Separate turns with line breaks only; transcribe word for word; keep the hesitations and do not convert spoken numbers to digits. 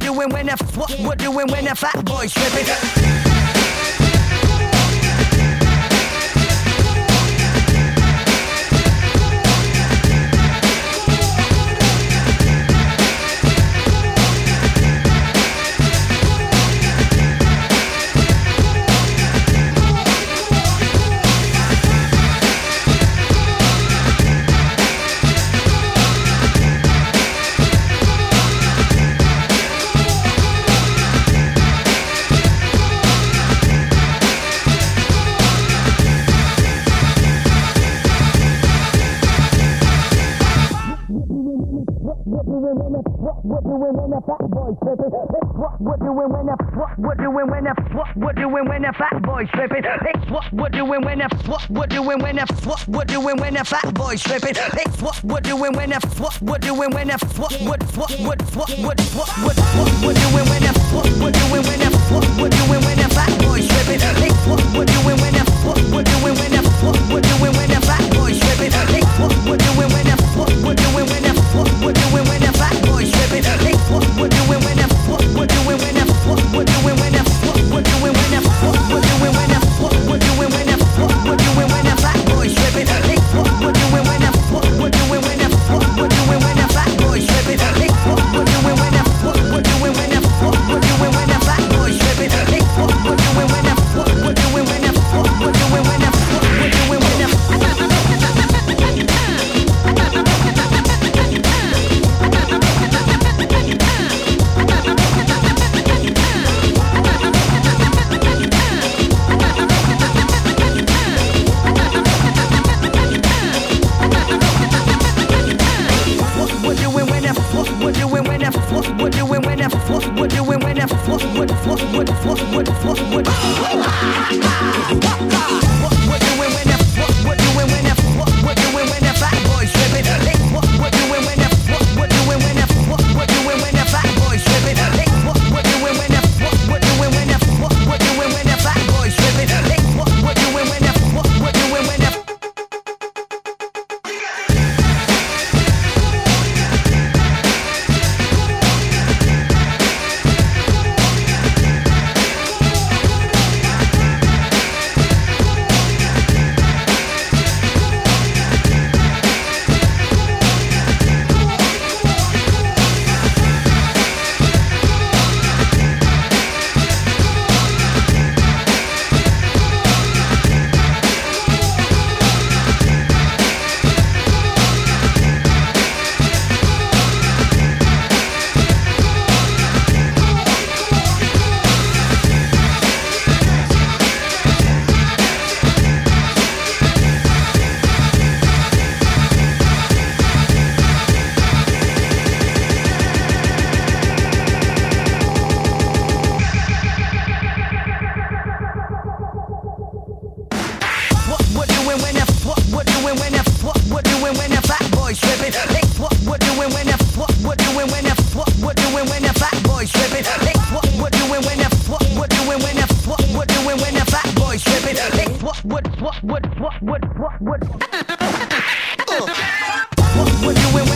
doing when the what we're doing when the fat boys tripping. What we're doing when the fat boys tripping? What we're doing when the what we're doing when the what we're doing when the fat boys tripping? It's what we're doing when the what we're doing when the what we're doing when the fat boys tripping? It's what we're doing when the what we're doing when the what what what what what what what what what we're doing when the what we're doing when the what we're doing when the fat boys tripping? It's what we're doing when the what we're doing when the what we're doing when the fat boys tripping? It's what we're doing when the what we're doing when the what we're doing when the fat boys tripping? It's what we're doing when the what we're doing when the what we're doing when the what we're doing when the what we're doing when the what we're doing when the what we're doing when the fat boys tripping? It's what we're doing when the what we're doing when the what we're doing when the fat boys tripping? It's what we're doing when the what we're doing when the what we're doing when the fat boys tripping? It's what we're doing when the what we're doing when the what we're doing when the what we're doing when the what what what what what what what we're doing